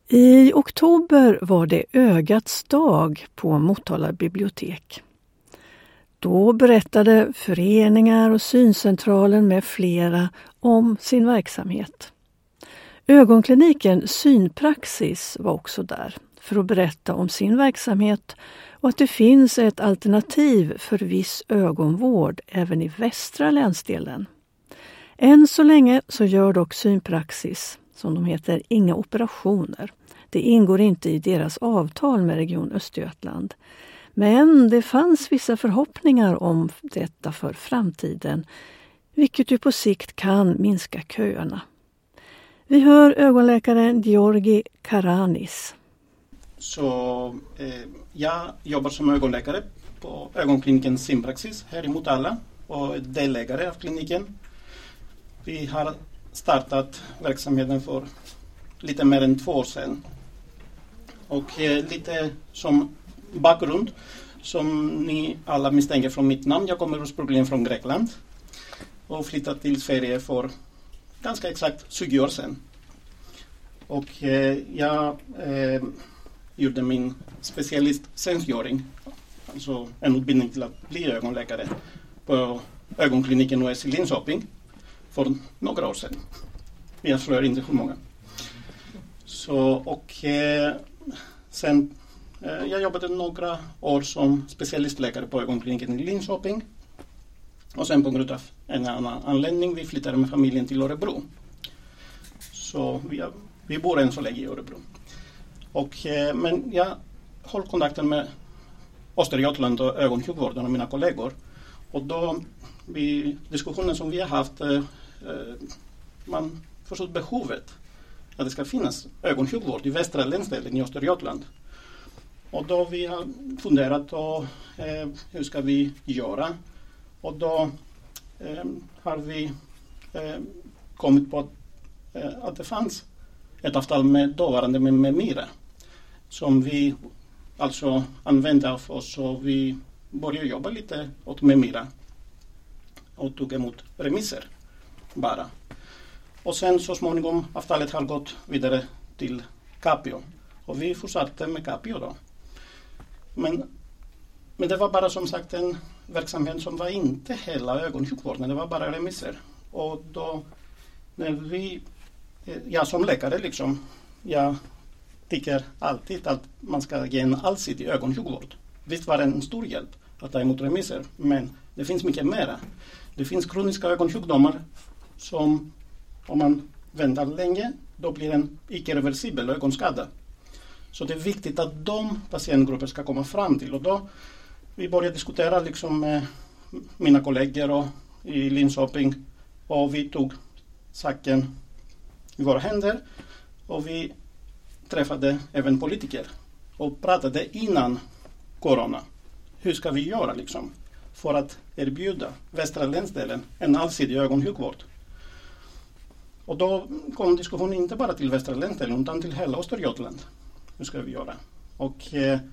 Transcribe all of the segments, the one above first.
I oktober var det ögats dag på Motala bibliotek. Då berättade föreningar och syncentralen med flera om sin verksamhet. Ögonkliniken Synpraxis var också där för att berätta om sin verksamhet och att det finns ett alternativ för viss ögonvård även i västra länsdelen. Än så länge så gör dock Synpraxis, som de heter, inga operationer. Det ingår inte i deras avtal med Region Östergötland. Men det fanns vissa förhoppningar om detta för framtiden, vilket ju på sikt kan minska köerna. Vi hör ögonläkaren Georgi Karanis. Så jag jobbar som ögonläkare på ögonkliniken Synpraxis här i Motala och är delägare av kliniken. Vi har startat verksamheten för lite mer än 2 år sedan. Och lite som bakgrund, som ni alla misstänker från mitt namn, jag kommer ursprungligen från Grekland och flyttade till Sverige för ganska exakt 20 år sedan. Och jag gjorde min specialisttjänstgöring, alltså en utbildning till att bli ögonläkare på ögonkliniken OS i Linköping för några år sedan. Jag slår inte hur många. Sen jag jobbade några år som specialistläkare på ögonkliniken i Linköping. Och sen på grund av en annan anledning vi flyttade med familjen till Örebro. Så vi bor än så länge i Örebro. Men jag håller kontakten med Östergötland och ögonsjukvården och mina kollegor. Och då vid diskussionen som vi har haft man förstått behovet att det ska finnas ögonsjukvård i västra länsdelen i Östergötland. Och då vi har funderat på hur ska vi göra. Och då har vi kommit på att det fanns ett avtal med dåvarande med Mira som vi alltså använde av oss, och vi började jobba lite åt med Mira och tog emot remisser bara. Och sen så småningom avtalet har gått vidare till Capio och vi fortsatte med Capio då. Men det var bara som sagt en verksamhet som var inte hela ögonsjukvården, det var bara remisser. Och då när jag som läkare liksom, jag tycker alltid att man ska ge en allsidig ögonsjukvård. Visst var det en stor hjälp att ta emot remisser, men det finns mycket mera. Det finns kroniska ögonsjukdomar som om man väntar länge, då blir en icke-reversibel ögonskada. Så det är viktigt att de patientgrupper ska komma fram till. Och då vi började diskutera liksom med mina kollegor och i Linköping. Och vi tog saken i våra händer. Och vi träffade även politiker. Och pratade innan corona. Hur ska vi göra liksom för att erbjuda västra länsdelen en allsidig ögonsjukvård? Och då kom diskussionen inte bara till västra länsdelen utan till hela Östergötland. Hur ska vi göra? Och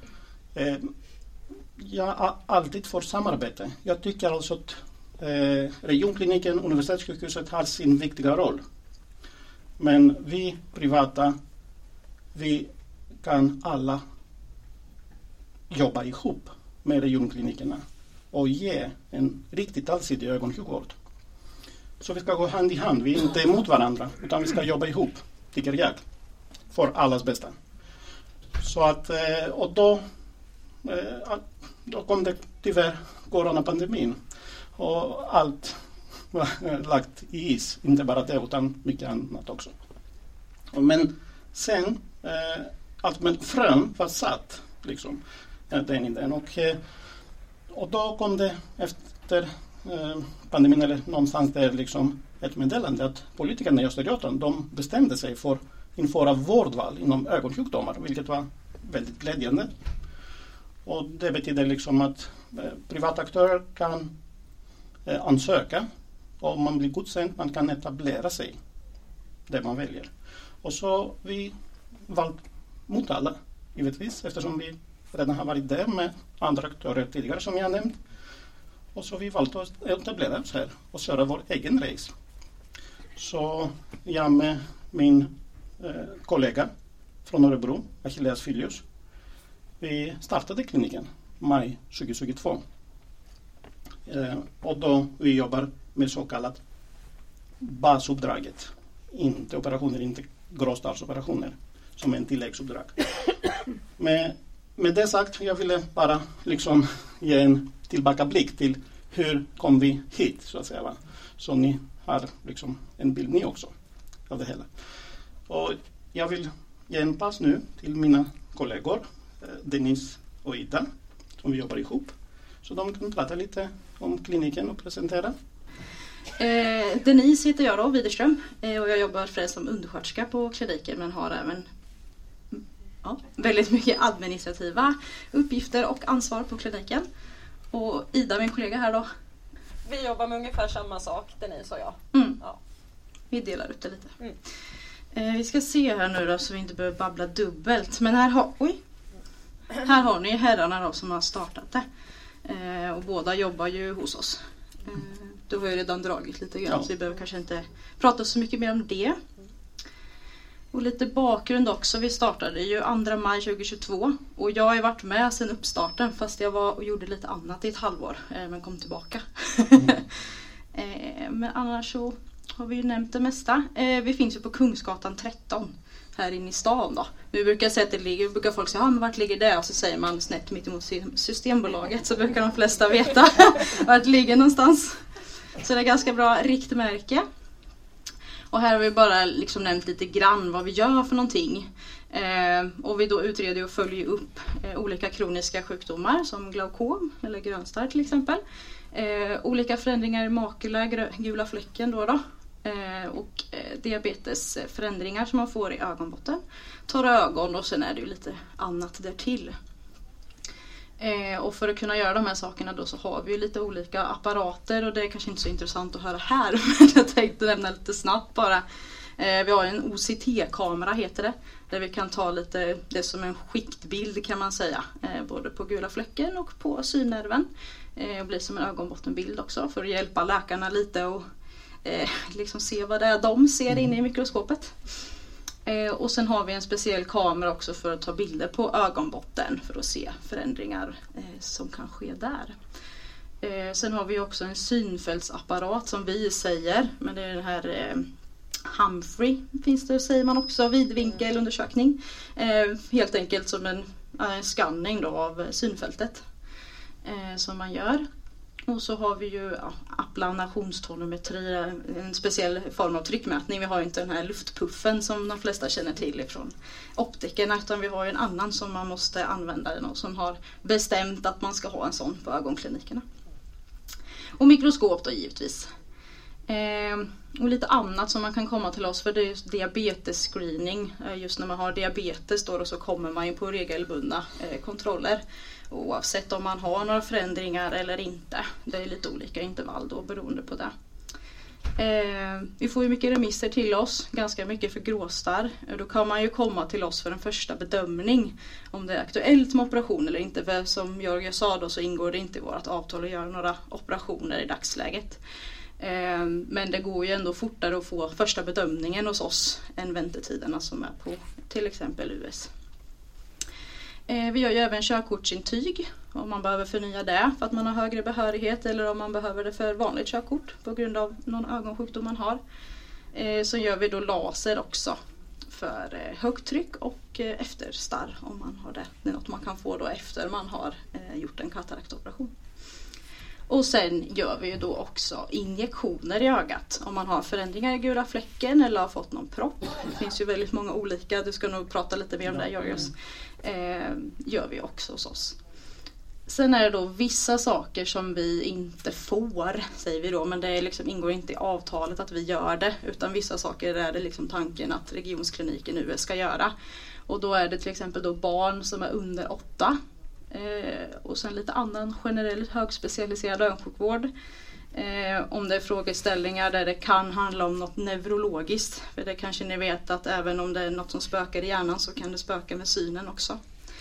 jag har alltid för samarbete. Jag tycker alltså att regionkliniken, universitetssjukhuset har sin viktiga roll. Men vi privata, vi kan alla jobba ihop med regionklinikerna och ge en riktigt allsidig ögonsjukvård. Så vi ska gå hand i hand. Vi är inte emot varandra utan vi ska jobba ihop, tycker jag, för allas bästa. Så att, och då kom det tyvärr coronapandemin och allt var lagt i is, inte bara det utan mycket annat också. Men sen, men frön var satt liksom, den idén. Och då kom det efter pandemin eller någonstans där liksom ett meddelande att politikerna i Östergötland, de bestämde sig för införa vårdval inom ögonsjukdomar, vilket var väldigt glädjande. Och det betyder liksom att privata aktörer kan ansöka och om man blir godkänd, man kan etablera sig där man väljer. Och så vi valt Motala, givetvis, eftersom vi redan har varit där med andra aktörer tidigare som jag nämnt. Och så vi valt att etablera oss här och köra vår egen race. Så jag med min kollega från Örebro, Achilleas Filius. Vi startade kliniken maj 2022. Och då vi jobbar med så kallat basuppdraget. Inte operationer, inte gråstarrsoperationer som en tilläggsuppdrag. Med det sagt, jag ville bara liksom ge en tillbakablick till hur kom vi hit så att säga. Va? Så ni har liksom en bild ni också av det hela. Och jag vill ge en pass nu till mina kollegor Denise och Ida som vi jobbar ihop. Så de kan prata lite om kliniken och presentera. Denise heter jag då, Widerström, och jag jobbar främst som undersköterska på kliniken men har även väldigt mycket administrativa uppgifter och ansvar på kliniken. Och Ida, min kollega här då. Vi jobbar med ungefär samma sak, Denise och jag. Ja. Vi delar upp det lite. Vi ska se här nu då så vi inte behöver babbla dubbelt. Men här har ni herrarna då som har startat det. Och båda jobbar ju hos oss. Du har ju redan dragit lite grann så vi behöver kanske inte prata så mycket mer om det. Och lite bakgrund också. Vi startade ju 2 maj 2022 och jag har ju varit med sedan uppstarten fast jag var och gjorde lite annat i ett halvår men kom tillbaka. Men annars så har vi ju nämnt det mesta. Vi finns ju på Kungsgatan 13 här inne i stan då. Vi brukar säga att det ligger, brukar folk säga men vart ligger det? Och så säger man snett mitt emot Systembolaget så brukar de flesta veta vart det ligger någonstans. Så det är ganska bra riktmärke. Och här har vi bara liksom nämnt lite grann vad vi gör för någonting. Och vi då utreder och följer upp olika kroniska sjukdomar som glaukom eller grönstarr till exempel. Olika förändringar i makula, gula fläcken då. Och diabetesförändringar som man får i ögonbotten. Torra ögon och sen är det ju lite annat därtill. Och för att kunna göra de här sakerna då så har vi ju lite olika apparater och det är kanske inte så intressant att höra här men jag tänkte nämna lite snabbt bara. Vi har en OCT-kamera heter det där vi kan ta lite det som en skiktbild kan man säga både på gula fläcken och på synnerven och blir som en ögonbottenbild också för att hjälpa läkarna lite och liksom se vad det är de ser inne i mikroskopet. Och sen har vi en speciell kamera också för att ta bilder på ögonbotten för att se förändringar som kan ske där. Sen har vi också en synfältsapparat som vi säger, men det är den här Humphrey finns det säger man också, vidvinkelundersökning. Helt enkelt som en scanning då av synfältet som man gör. Och så har vi ju applanationstonometri, en speciell form av tryckmätning. Vi har ju inte den här luftpuffen som de flesta känner till från optikerna utan vi har ju en annan som man måste använda och som har bestämt att man ska ha en sån på ögonklinikerna. Och mikroskop då givetvis. Och lite annat som man kan komma till oss för det är just diabetesscreening. Just när man har diabetes då så kommer man ju på regelbundna kontroller. Oavsett om man har några förändringar eller inte. Det är lite olika intervall då beroende på det. Vi får ju mycket remisser till oss. Ganska mycket för gråstarr. Då kan man ju komma till oss för en första bedömning. Om det är aktuellt med operation eller inte. För som Jörgen sa då så ingår det inte i vårt avtal att göra några operationer i dagsläget. Men det går ju ändå fortare att få första bedömningen hos oss än väntetiderna som är på till exempel US. Vi gör ju även körkortsintyg om man behöver förnya det för att man har högre behörighet eller om man behöver det för vanligt körkort på grund av någon ögonsjukdom man har. Så gör vi då laser också för högtryck och efterstarr om man har det. Det är något man kan få då efter man har gjort en kataraktoperation. Och sen gör vi ju då också injektioner i ögat. Om man har förändringar i gula fläcken eller har fått någon propp. Det finns ju väldigt många olika. Du ska nog prata lite mer om det, Jörgens. Gör vi också hos oss. Sen är det då vissa saker som vi inte får, säger vi då. Men det liksom ingår inte i avtalet att vi gör det. Utan vissa saker är det liksom tanken att regionskliniken nu ska göra. Och då är det till exempel då barn som är under 8. Och sen lite annan generell högspecialiserad ögonsjukvård. Om det är frågeställningar där det kan handla om något neurologiskt. För det kanske ni vet att även om det är något som spökar i hjärnan så kan det spöka med synen också.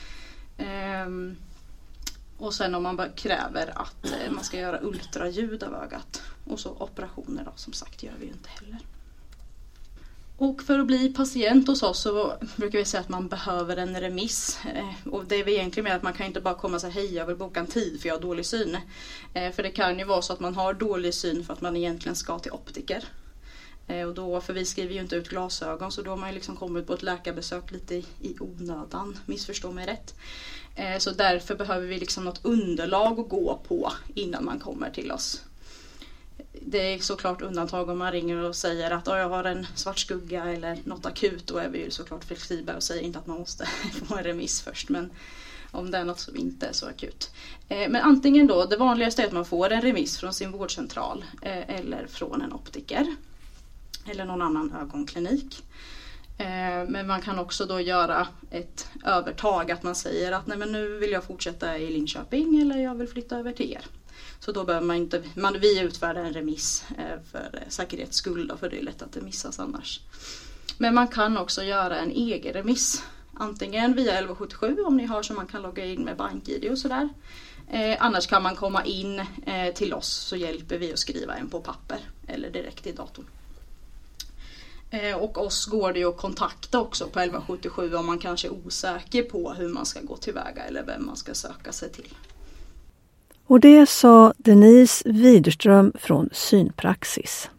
Och sen om man kräver att man ska göra ultraljud av ögat. Och så operationer då, som sagt gör vi ju inte heller. Och för att bli patient hos oss så brukar vi säga att man behöver en remiss. Och det är väl egentligen med att man kan inte bara komma och säga hej, jag vill boka en tid för jag har dålig syn. För det kan ju vara så att man har dålig syn för att man egentligen ska till optiker. Och då, för vi skriver ju inte ut glasögon, så då har man ju liksom kommit på ett läkarbesök lite i onödan, missförstå mig rätt. Så därför behöver vi liksom något underlag att gå på innan man kommer till oss. Det är såklart undantag om man ringer och säger att jag har en svart skugga eller något akut. Då är vi ju såklart flexibla och säger inte att man måste få en remiss först. Men om det är något som inte är så akut. Men antingen då, det vanligaste är att man får en remiss från sin vårdcentral eller från en optiker. Eller någon annan ögonklinik. Men man kan också då göra ett övertag, att man säger att nej, men nu vill jag fortsätta i Linköping eller jag vill flytta över till er. Så då behöver man inte, vi utfärdar en remiss för säkerhets skull då, för det är lätt att det missas annars. Men man kan också göra en egen remiss. Antingen via 1177 om ni har, så man kan logga in med BankID och sådär. Annars kan man komma in till oss, så hjälper vi att skriva en på papper eller direkt i datorn. Och oss går det ju att kontakta också på 1177 om man kanske är osäker på hur man ska gå tillväga eller vem man ska söka sig till. Och det sa Denise Widerström från Synpraxis.